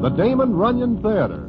the Damon Runyon Theater.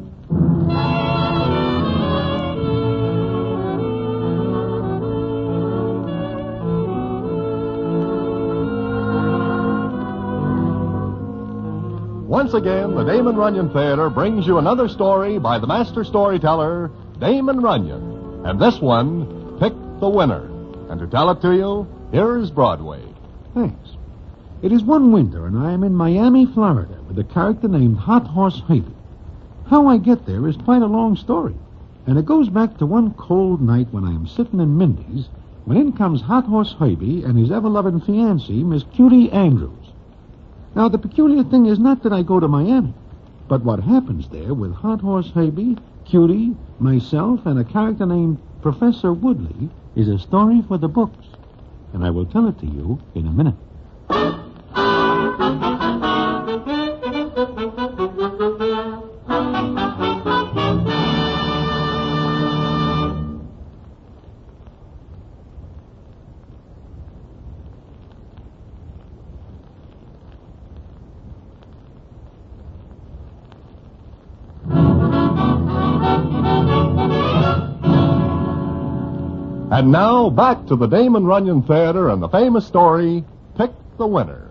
Once again, the Damon Runyon Theater brings you another story by the master storyteller, Damon Runyon. And this one, Pick the Winner. And to tell it to you, here's Broadway. Thanks. It is one winter, and I am in Miami, Florida, with a character named Hot Horse Herbie. How I get there is quite a long story, and it goes back to one cold night when I am sitting in Mindy's, when in comes Hot Horse Herbie and his ever-loving fiancée, Miss Cutie Andrews. Now, the peculiar thing is not that I go to Miami, but what happens there with Hot Horse Herbie, Cutie, myself, and a character named Professor Woodley is a story for the books, and I will tell it to you in a minute. And now, back to the Damon Runyon Theater and the famous story, Pick the Winner.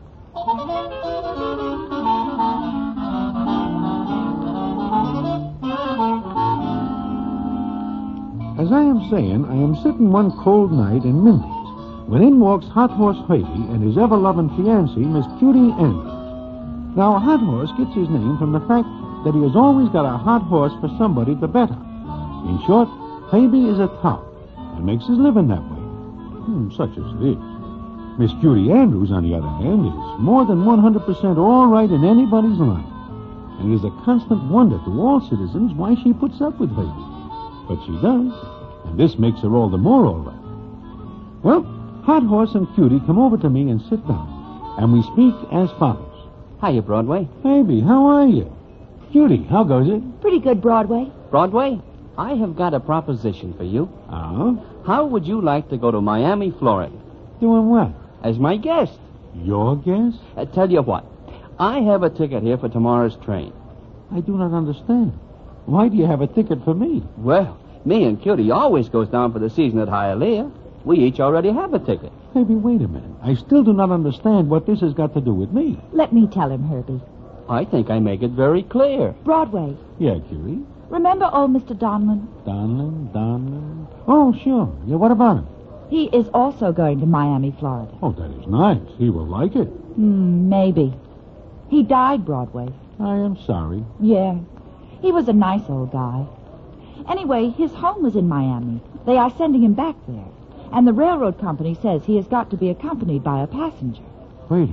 As I am saying, I am sitting one cold night in Mindy's, when in walks Hot Horse Herbie and his ever-loving fiancée, Miss Cutie Andrews. Now, a hot horse gets his name from the fact that he has always got a hot horse for somebody to bet on. In short, Herbie is a tout and makes his living that way. Such as it is. Miss Cutie Andrews, on the other hand, is more than 100% all right in anybody's line. And it is a constant wonder to all citizens why she puts up with Herbie. But she does, and this makes her all the more all right. Well, Hot Horse and Cutie come over to me and sit down, and we speak as follows. Hiya, Broadway. Herbie, how are you? Cutie, how goes it? Pretty good, Broadway. Broadway, I have got a proposition for you. Oh? How would you like to go to Miami, Florida? Doing what? As my guest. Your guest? Tell you what, I have a ticket here for tomorrow's train. I do not understand. Why do you have a ticket for me? Well, me and Cutie always goes down for the season at Hialeah. We each already have a ticket. Herbie, wait a minute. I still do not understand what this has got to do with me. Let me tell him, Herbie. I think I make it very clear. Broadway. Yeah, Cutie? Remember old Mr. Donlin? Donlin? Oh, sure. Yeah, what about him? He is also going to Miami, Florida. Oh, that is nice. He will like it. Maybe. He died, Broadway. I am sorry. Yeah. He was a nice old guy. Anyway, his home was in Miami. They are sending him back there. And the railroad company says he has got to be accompanied by a passenger. Wait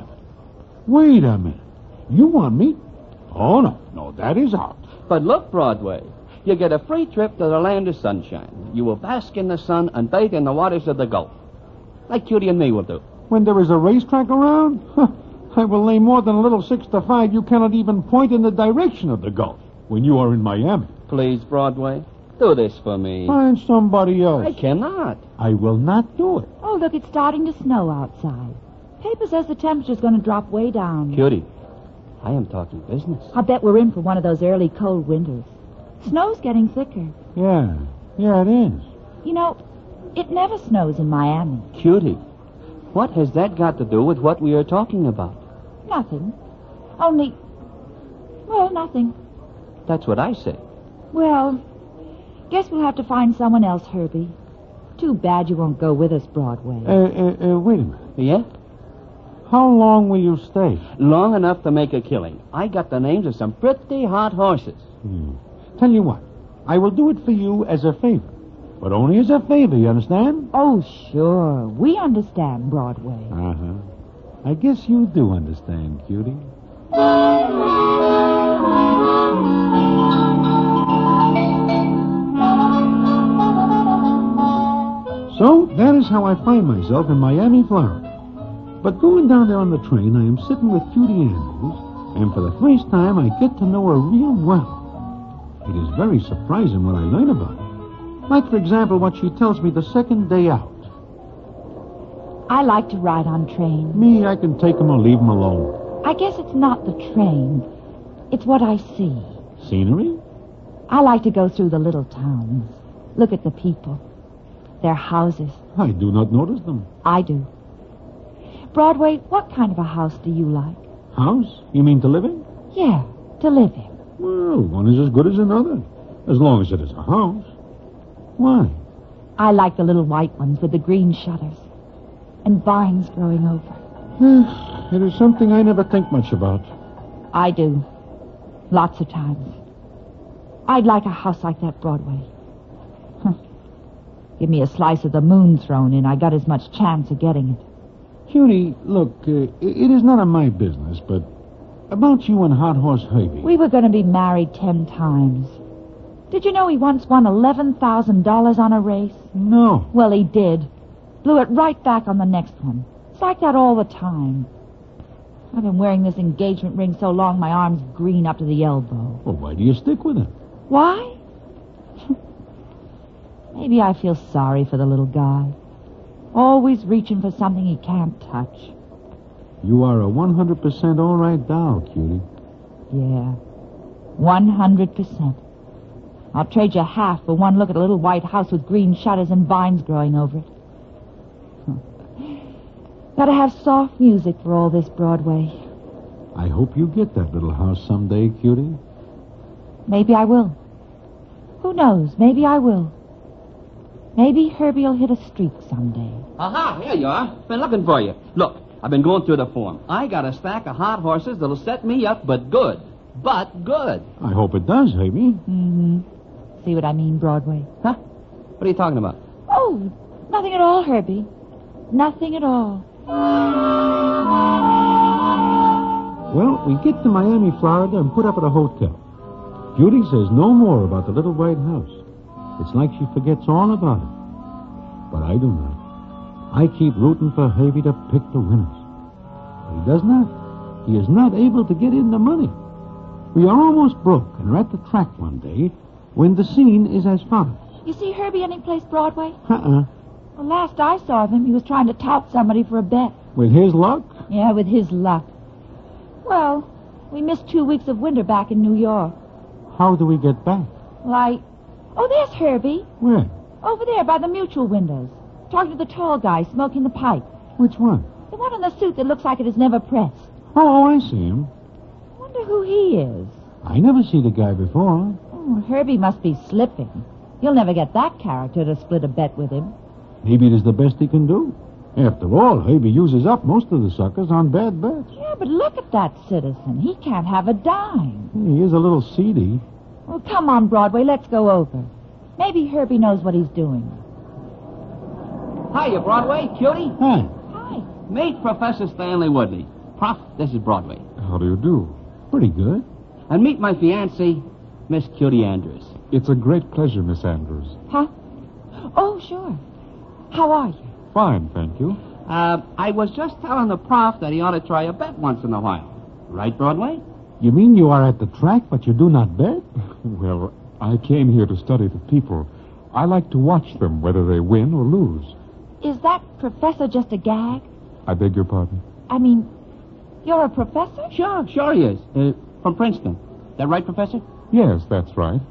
a minute. You want me? Oh, no, that is out. But look, Broadway, you get a free trip to the land of sunshine. You will bask in the sun and bathe in the waters of the Gulf, like Cutie and me will do. When there is a racetrack around? I will lay more than a little 6-5. You cannot even point in the direction of the Gulf when you are in Miami. Please, Broadway, do this for me. Find somebody else. I cannot. I will not do it. Oh, look, it's starting to snow outside. Paper says the temperature's going to drop way down. Cutie, I am talking business. I bet we're in for one of those early cold winters. Snow's getting thicker. Yeah, it is. You know, it never snows in Miami. Cutie, what has that got to do with what we are talking about? Nothing. Nothing. That's what I say. Well, guess we'll have to find someone else, Herbie. Too bad you won't go with us, Broadway. Wait a minute. Yeah? How long will you stay? Long enough to make a killing. I got the names of some pretty hot horses. Tell you what, I will do it for you as a favor. But only as a favor, you understand? Oh, sure. We understand, Broadway. Uh-huh. I guess you do understand, Cutie. So, that is how I find myself in Miami, Florida. But going down there on the train, I am sitting with Cutie Andrews, and for the first time, I get to know her real well. It is very surprising what I learn about her. Like, for example, what she tells me the second day out. I like to ride on trains. Me, I can take 'em or leave 'em alone. I guess it's not the train. It's what I see. Scenery? I like to go through the little towns. Look at the people. Their houses. I do not notice them. I do. Broadway, what kind of a house do you like? House? You mean to live in? Yeah, to live in. Well, one is as good as another, as long as it is a house. Why? I like the little white ones with the green shutters and vines growing over. It is something I never think much about. I do. Lots of times. I'd like a house like that, Broadway. Give me a slice of the moon thrown in. I got as much chance of getting it. Cutie, look, it is none of my business, but about you and Hot Horse Herbie. We were going to be married 10 times. Did you know he once won $11,000 on a race? No. Well, he did. Blew it right back on the next one. It's like that all the time. I've been wearing this engagement ring so long my arm's green up to the elbow. Well, why do you stick with it? Why? Maybe I feel sorry for the little guy. Always reaching for something he can't touch. You are a 100% all right doll, Cutie. Yeah, 100%. I'll trade you half for one look at a little white house with green shutters and vines growing over it. Gotta have soft music for all this, Broadway. I hope you get that little house someday, Cutie. Maybe I will. Who knows? Maybe I will. Maybe Herbie'll hit a streak someday. Aha, here you are. Been looking for you. Look, I've been going through the form. I got a stack of hot horses that'll set me up, but good. But good. I hope it does, Herbie. Mm-hmm. See what I mean, Broadway? Huh? What are you talking about? Oh, nothing at all, Herbie. Nothing at all. Well, we get to Miami, Florida, and put up at a hotel. Cutie says no more about the little white house. It's like she forgets all about it. But I do not. I keep rooting for Herbie to pick the winners. But he does not. He is not able to get in the money. We are almost broke and are at the track one day when the scene is as follows. You see Herbie anyplace, Broadway? Uh-uh. Well, last I saw of him, he was trying to tout somebody for a bet. With his luck? Yeah, with his luck. Well, we missed 2 weeks of winter back in New York. How do we get back? Oh, there's Herbie. Where? Over there by the mutual windows. Talking to the tall guy smoking the pipe. Which one? The one in the suit that looks like it is never pressed. Oh, I see him. Wonder who he is. I never see the guy before. Oh, Herbie must be slipping. You'll never get that character to split a bet with him. Maybe it is the best he can do. After all, Herbie uses up most of the suckers on bad bets. Yeah, but look at that citizen. He can't have a dime. He is a little seedy. Well, come on, Broadway. Let's go over. Maybe Herbie knows what he's doing. Hiya, Broadway. Cutie. Hi. Hi. Meet Professor Stanley Woodley. Prof, this is Broadway. How do you do? Pretty good. And meet my fiancée, Miss Cutie Andrews. It's a great pleasure, Miss Andrews. Huh? Oh, sure. How are you? Fine, thank you. I was just telling the prof that he ought to try a bet once in a while. Right, Broadway? You mean you are at the track, but you do not bet? Well, I came here to study the people. I like to watch them, whether they win or lose. Is that professor just a gag? I beg your pardon? I mean, you're a professor? Sure he is. From Princeton. That right, Professor? Yes, that's right.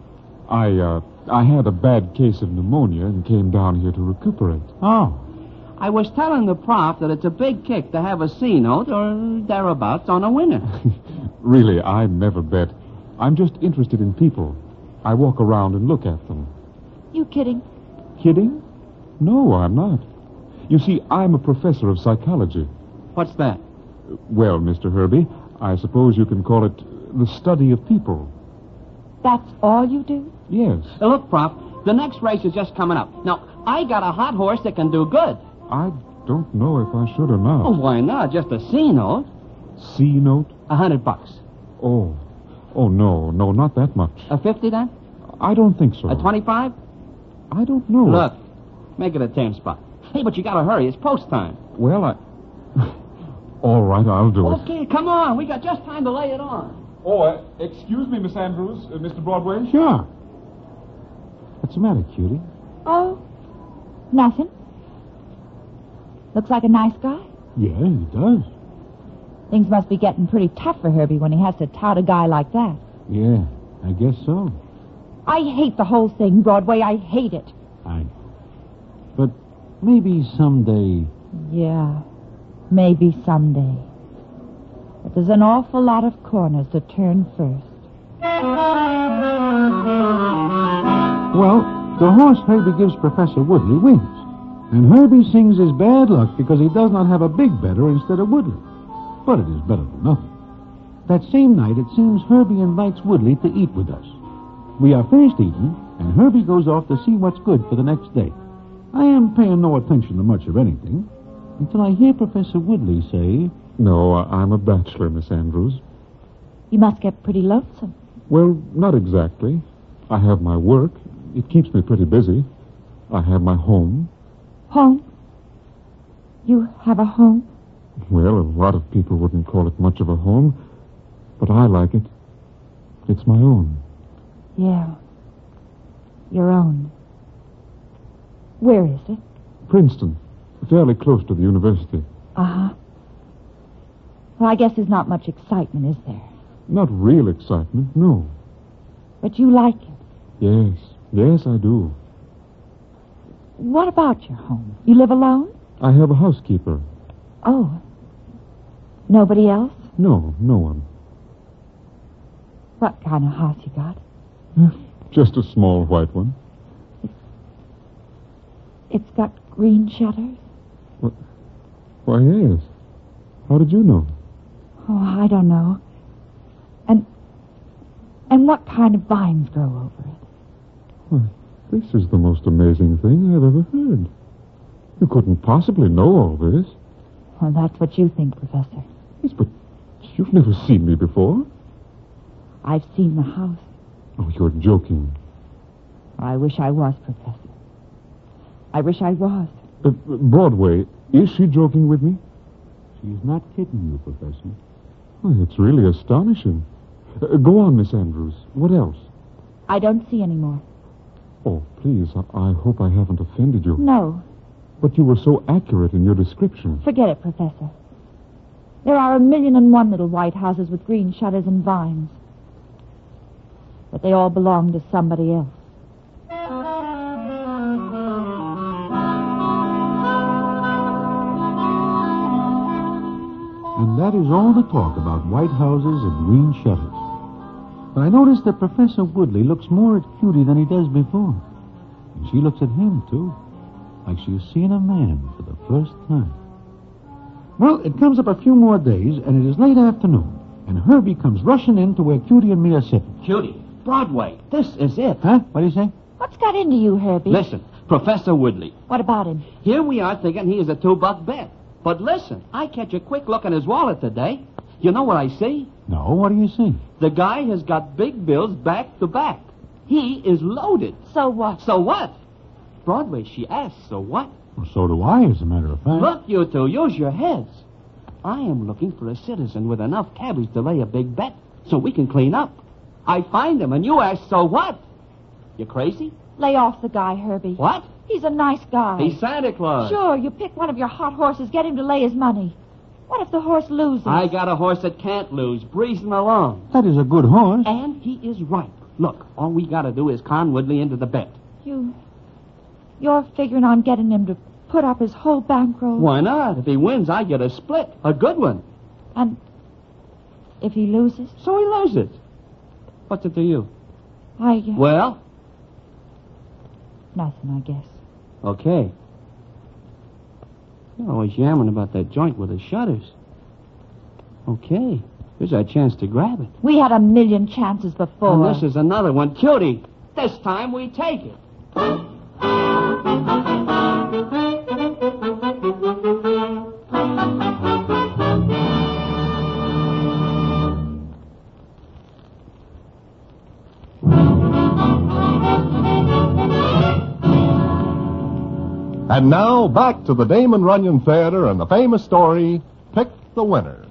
I had a bad case of pneumonia and came down here to recuperate. Oh. I was telling the prof that it's a big kick to have a C note or thereabouts on a winner. Really, I never bet. I'm just interested in people. I walk around and look at them. You kidding? Kidding? No, I'm not. You see, I'm a professor of psychology. What's that? Well, Mr. Herbie, I suppose you can call it the study of people. That's all you do? Yes. Look, Prof, the next race is just coming up. Now, I got a hot horse that can do good. I don't know if I should or not. Oh, why not? Just a C note. C note? $100. Oh, no, not that much. A 50 then? I don't think so. A 25? I don't know. Look, make it a 10 spot. Hey, but you gotta hurry. It's post time. Well, all right, I'll do it. Okay, come on. We got just time to lay it on. Oh, excuse me, Miss Andrews, Mr. Broadway. Sure. What's the matter, Cutie? Oh, nothing. Looks like a nice guy. Yeah, he does. Things must be getting pretty tough for Herbie when he has to tout a guy like that. Yeah, I guess so. I hate the whole thing, Broadway. I hate it. But maybe someday... Yeah, maybe someday. But there's an awful lot of corners to turn first. Well, the horse Herbie gives Professor Woodley wins. And Herbie sings his bad luck because he does not have a big better instead of Woodley. But it is better than nothing. That same night, it seems Herbie invites Woodley to eat with us. We are finished eating, and Herbie goes off to see what's good for the next day. I am paying no attention to much of anything until I hear Professor Woodley say... No, I'm a bachelor, Miss Andrews. You must get pretty lonesome. Well, not exactly. I have my work. It keeps me pretty busy. I have my home. Home? You have a home? Well, a lot of people wouldn't call it much of a home, but I like it. It's my own. Yeah. Your own. Where is it? Princeton, fairly close to the university. Uh-huh. Well, I guess there's not much excitement, is there? Not real excitement, no. But you like it. Yes, I do. What about your home? You live alone? I have a housekeeper. Oh. Nobody else? No one. What kind of house you got? Just a small white one. It's got green shutters? Why, yes. How did you know? Oh, I don't know. And what kind of vines grow over it? Why, this is the most amazing thing I've ever heard. You couldn't possibly know all this. Well, that's what you think, Professor. Yes, but you've never seen me before. I've seen the house. Oh, you're joking. I wish I was, Professor. I wish I was. Broadway, is she joking with me? She's not kidding you, Professor. Why, it's really astonishing. Go on, Miss Andrews. What else? I don't see any more. Oh, please, I hope I haven't offended you. No. But you were so accurate in your description. Forget it, Professor. There are 1,000,001 little white houses with green shutters and vines. But they all belong to somebody else. And that is all the talk about white houses and green shutters. But I noticed that Professor Woodley looks more at Cutie than he does before. And she looks at him, too, like she is seeing a man for the first time. Well, it comes up a few more days, and it is late afternoon, and Herbie comes rushing in to where Cutie and me are sitting. Cutie, Broadway, this is it. Huh? What do you say? What's got into you, Herbie? Listen, Professor Woodley. What about him? Here we are thinking he is a $2 bet. But listen, I catch a quick look in his wallet today. You know what I see? No, what do you see? The guy has got big bills back to back. He is loaded. So what? So what? Broadway, she asks, so what? Well, so do I, as a matter of fact. Look, you two, use your heads. I am looking for a citizen with enough cabbage to lay a big bet so we can clean up. I find him, and you ask, so what? You crazy? Lay off the guy, Herbie. What? He's a nice guy. He's Santa Claus. Sure, you pick one of your hot horses, get him to lay his money. What if the horse loses? I got a horse that can't lose, breezing along. That is a good horse. And he is right. Look, all we got to do is con Woodley into the bet. You're figuring on getting him to put up his whole bankroll? Why not? If he wins, I get a split. A good one. And if he loses? So he loses. What's it to you? Well? Nothing, I guess. Okay. You're always yammering about that joint with the shutters. Okay. Here's our chance to grab it. We had 1,000,000 chances before. And this is another one. Cutie, this time we take it. And now, back to the Damon Runyon Theater and the famous story, Pick the Winner.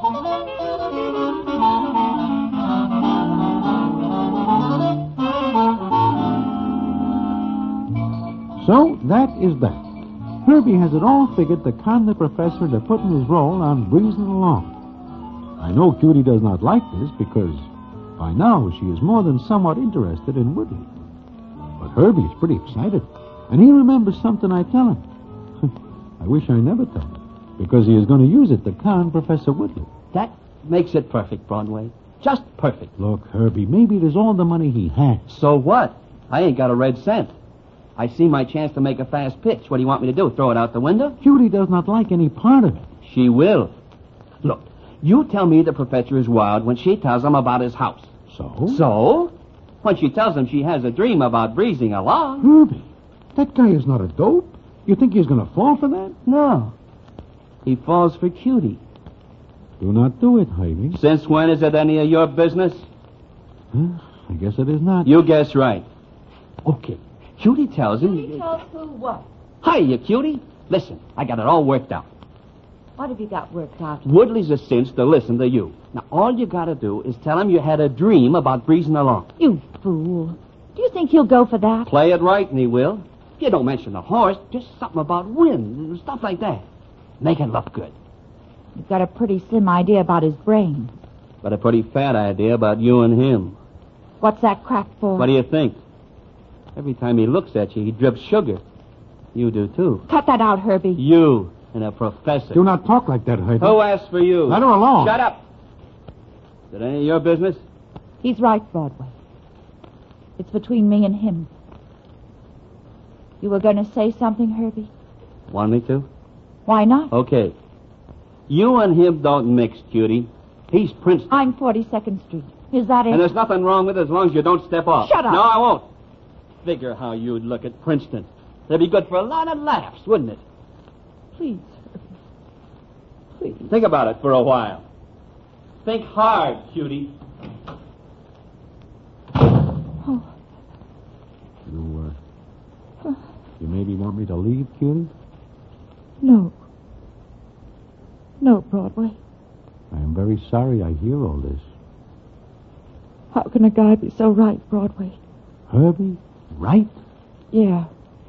So, that is that. Herbie has it all figured to con the professor into putting his role on breezing along. I know Cutie does not like this because by now she is more than somewhat interested in Woodley. But Herbie is pretty excited, and he remembers something I tell him. I wish I never tell him, because he is going to use it to con Professor Woodley. That makes it perfect, Broadway. Just perfect. Look, Herbie, maybe it is all the money he has. So what? I ain't got a red cent. I see my chance to make a fast pitch. What do you want me to do, throw it out the window? Cutie does not like any part of it. She will. Look, you tell me the professor is wild when she tells him about his house. So? So? When she tells him she has a dream about breezing along. Herbie, that guy is not a dope. You think he's going to fall for that? No. He falls for Cutie. Do not do it, Heidi. Since when is it any of your business? Huh? I guess it is not. You guess right. Okay. Cutie tells him... Cutie tells who what? Hiya, Cutie. Listen, I got it all worked out. What have you got worked out? Woodley's a cinch to listen to you. Now, all you got to do is tell him you had a dream about breezing along. You fool. Do you think he'll go for that? Play it right, and he will. You don't mention the horse, just something about wind, stuff like that. Make it look good. You've got a pretty slim idea about his brain. But a pretty fat idea about you and him. What's that crack for? What do you think? Every time he looks at you, he drips sugar. You do, too. Cut that out, Herbie. You and a professor. Do not talk like that, Heidi. Who asked for you? Let her alone. Shut up. Is it any of your business? He's right, Broadway. It's between me and him. You were going to say something, Herbie? Want me to? Why not? Okay. You and him don't mix, Cutie. He's Princeton. I'm 42nd Street. Is that it? And there's nothing wrong with it as long as you don't step off. Shut up. No, I won't. Figure how you'd look at Princeton. That'd be good for a lot of laughs, wouldn't it? Please, Herbie. Please. Think about it for a while. Think hard, Cutie. Oh, You maybe want me to leave, Cutie? no. No, Broadway. I am very sorry I hear all this. How can a guy be so right, Broadway? Herbie, right? Yeah.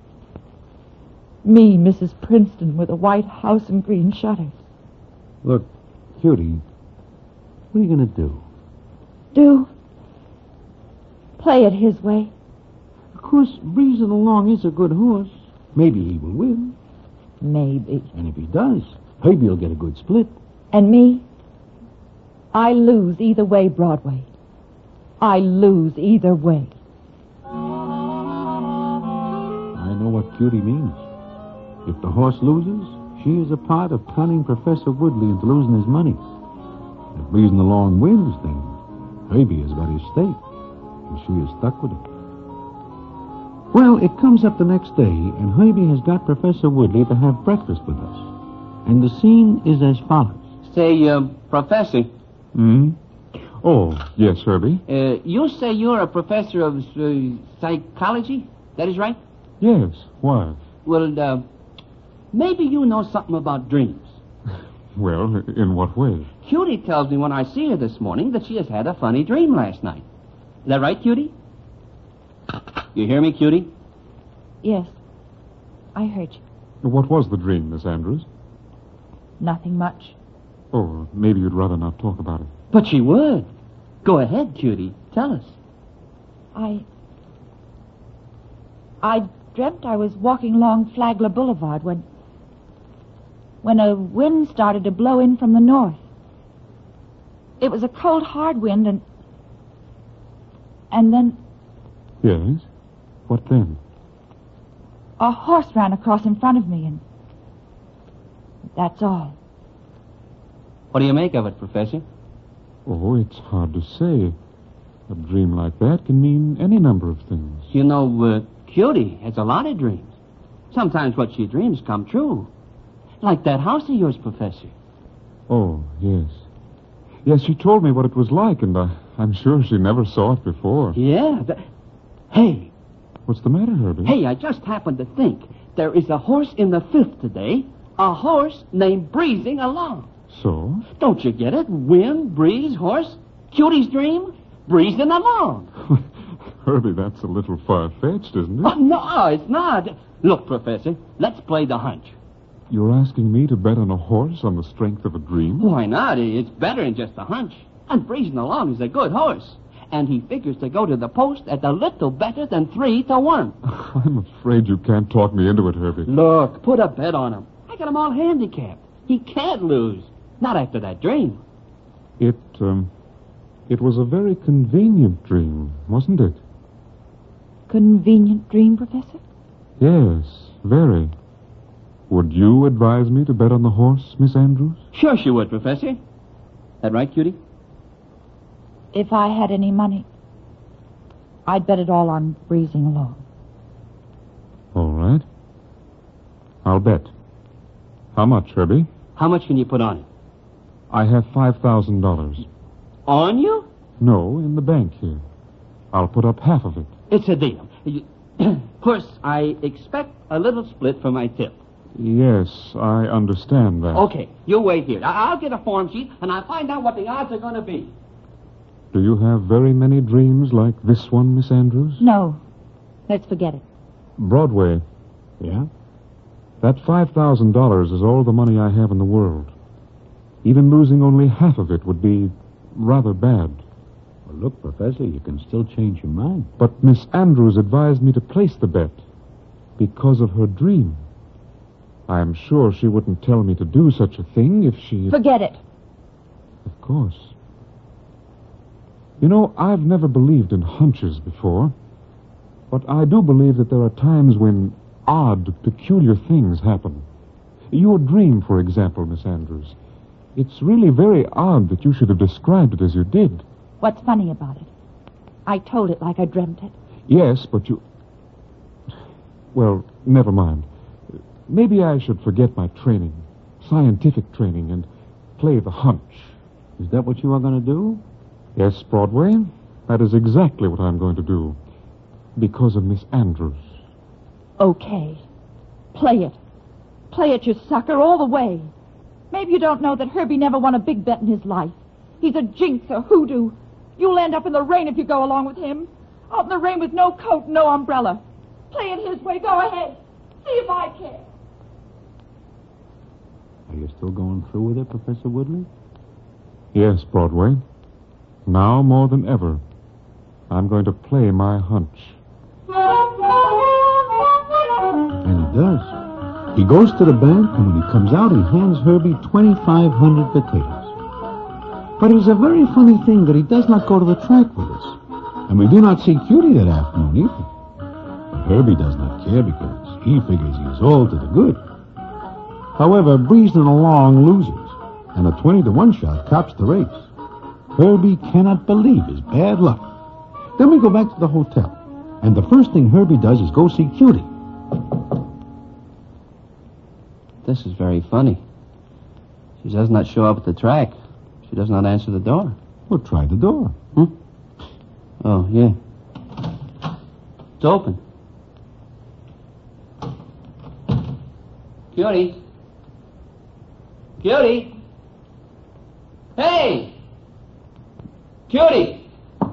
Me, Mrs. Princeton, with a white house and green shutters. Look, Cutie, what are you going to do? Do? Play it his way. Of course, breezing along is a good horse. Maybe he will win. Maybe. And if he does, Herbie will get a good split. And me? I lose either way, Broadway. I lose either way. I know what Cutie means. If the horse loses, she is a part of conning Professor Woodley into losing his money. If breezing along wins, then Herbie has got his stake, and she is stuck with it. Well, it comes up the next day, and Herbie has got Professor Woodley to have breakfast with us. And the scene is as follows. Say, Professor, Hmm? Oh, yes, Herbie. you say you're a professor of psychology? That is right? Yes, why? Well, maybe you know something about dreams. Well, in what way? Cutie tells me when I see her this morning that she has had a funny dream last night. Is that right, Cutie? You hear me, Cutie? Yes. I heard you. What was the dream, Miss Andrews? Nothing much. Oh, maybe you'd rather not talk about it. But she would. Go ahead, Cutie. Tell us. I dreamt I was walking along Flagler Boulevard when a wind started to blow in from the north. It was a cold, hard wind, and then Yes? What then? a horse ran across in front of me, and that's all. What do you make of it, Professor? Oh, it's hard to say. A dream like that can mean any number of things. You know, Cutie has a lot of dreams. Sometimes what she dreams come true. Like that house of yours, Professor. Oh, yes. Yes, she told me what it was like, and I'm sure she never saw it before. Yeah. Hey, What's the matter, Herbie? hey, I just happened to think. There is a horse in the fifth today. A horse named Breezing Along. So? Don't you get it? Wind, breeze, horse. Cutie's dream, breezing along. Herbie, that's a little far-fetched, isn't it? Oh, no, it's not. Look, Professor, let's play the hunch. You're asking me to bet on a horse on the strength of a dream? Why not? It's better than just a hunch. And Breezing Along is a good horse. And he figures to go to the post at a little better than 3-1. I'm afraid you can't talk me into it, Herbie. Look, put a bet on him. I got him all handicapped. He can't lose. Not after that dream. It was a very convenient dream, wasn't it? Convenient dream, Professor? Yes, very. Would you advise me to bet on the horse, Miss Andrews? Sure she would, Professor. That right, Cutie? If I had any money, I'd bet it all on Breezing Along. All right. I'll bet. How much, Herbie? How much can you put on it? I have $5,000. On you? No, in the bank here. I'll put up half of it. It's a deal. Of course, I expect a little split for my tip. Yes, I understand that. Okay, you wait here. I'll get a form sheet, and I'll find out what the odds are going to be. Do you have very many dreams like this one, Miss Andrews? No. Let's forget it. Broadway. Yeah? That $5,000 is all the money I have in the world. Even losing only half of it would be rather bad. Well, look, Professor, you can still change your mind. But Miss Andrews advised me to place the bet because of her dream. I am sure she wouldn't tell me to do such a thing if she... Forget it. Of course. You know, I've never believed in hunches before. But I do believe that there are times when odd, peculiar things happen. Your dream, for example, Miss Andrews. It's really very odd that you should have described it as you did. What's funny about it? I told it like I dreamt it. Yes, but you... Well, never mind. Maybe I should forget my training, scientific training, and play the hunch. Is that what you are going to do? Yes, Broadway, that is exactly what I'm going to do. Because of Miss Andrews. Okay. Play it. Play it, you sucker, all the way. Maybe you don't know that Herbie never won a big bet in his life. He's a jinx, a hoodoo. You'll end up in the rain if you go along with him. Out in the rain with no coat and no umbrella. Play it his way. Go ahead. See if I care. Are you still going through with it, Professor Woodley? Yes, Broadway. Now more than ever, I'm going to play my hunch. And he does. He goes to the bank, and when he comes out, he hands Herbie 2,500 potatoes. But it's a very funny thing that he does not go to the track with us. And we do not see Cutie that afternoon either. But Herbie does not care because he figures he is all to the good. However, Breezing Along loses, and a 20-1 shot tops the race. Herbie cannot believe his bad luck. Then we go back to the hotel, and the first thing Herbie does is go see Cutie. This is very funny. She does not show up at the track. She does not answer the door. Well, try the door. Oh, yeah. It's open. Cutie. Cutie. Hey! Cutie!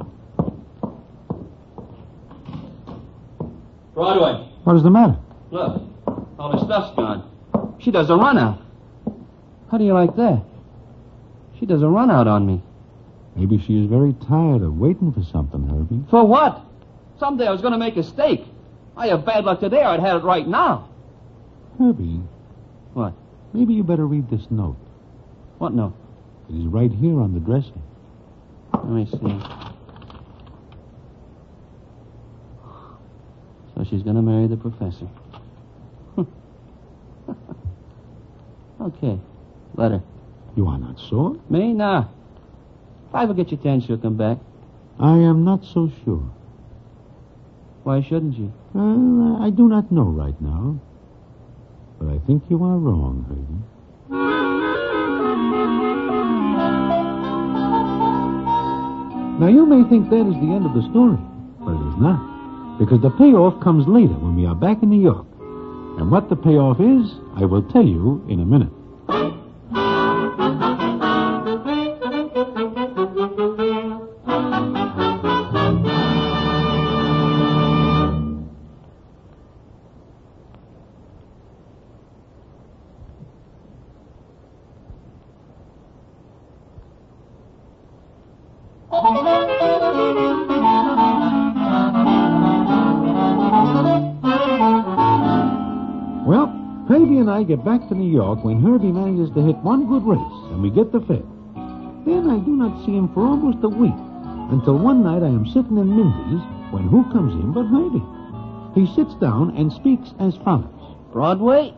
Broadway. What is the matter? Look, all her stuff's gone. She does a run out. How do you like that? She does a run out on me. Maybe she is very tired of waiting for something, Herbie. For what? Someday I was going to make a steak. I have bad luck today. I'd have it right now. Herbie. What? Maybe you better read this note. What note? It is right here on the dresser. Let me see. So she's going to marry the professor. Okay. Letter. You are not sure? Me? Nah. If I ever get your 10, she'll come back. I am not so sure. Why shouldn't you? I do not know right now. But I think you are wrong, Herbie. Now, you may think that is the end of the story, but it is not. Because the payoff comes later when we are back in New York. And what the payoff is, I will tell you in a minute. Judy and I get back to New York when Herbie manages to hit one good race, and we get the fifth. Then I do not see him for almost a week, until one night I am sitting in Mindy's when who comes in but Herbie. He sits down and speaks as follows. Broadway,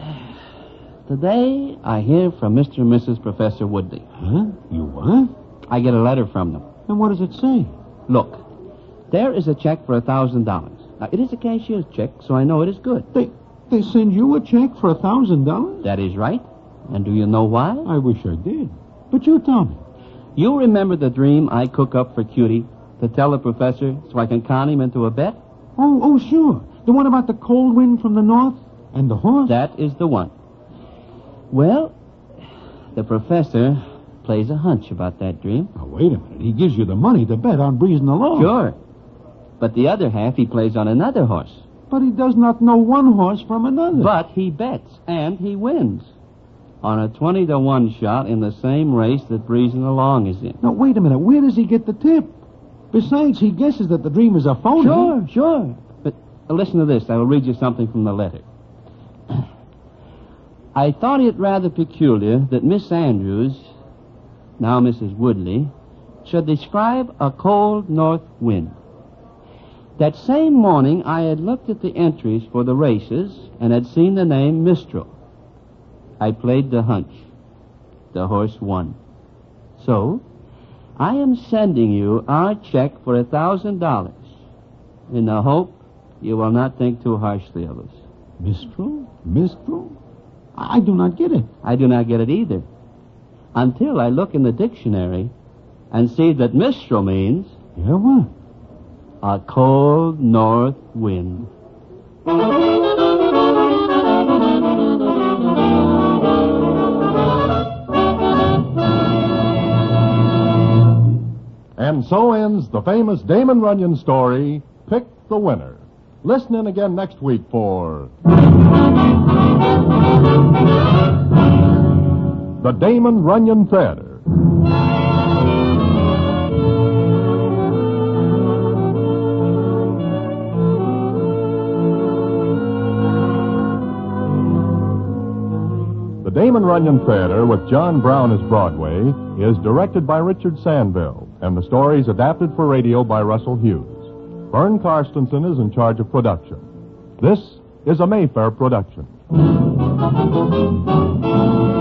today I hear from Mr. and Mrs. Professor Woodley. Huh? You what? I get a letter from them. And what does it say? Look, there is a check for $1,000. Now, it is a cashier's check, so I know it is good. They send you a check for $1,000? That is right. And do you know why? I wish I did. But you tell me. You remember the dream I cook up for Cutie to tell the professor so I can con him into a bet? Oh, sure. The one about the cold wind from the north and the horse? That is the one. Well, the professor plays a hunch about that dream. Now, wait a minute. He gives you the money to bet on breezing along. Sure. But the other half he plays on another horse. But he does not know one horse from another. But he bets, and he wins. On a 20-1 shot in the same race that Breezing Along is in. Now, wait a minute. Where does he get the tip? Besides, he guesses that the dream is a phony. Sure. But listen to this. I will read you something from the letter. I thought it rather peculiar that Miss Andrews, now Mrs. Woodley, should describe a cold north wind. That same morning, I had looked at the entries for the races and had seen the name Mistral. I played the hunch. The horse won. So, I am sending you our check for $1,000 in the hope you will not think too harshly of us. Mistral? I do not get it. I do not get it either. Until I look in the dictionary and see that Mistral means... Yeah, what? A cold north wind. And so ends the famous Damon Runyon story, Pick the Winner. Listen in again next week for The Damon Runyon Theater. The Damon Runyon Theater, with John Brown as Broadway, is directed by Richard Sandville, and the story is adapted for radio by Russell Hughes. Vern Karstensen is in charge of production. This is a Mayfair production.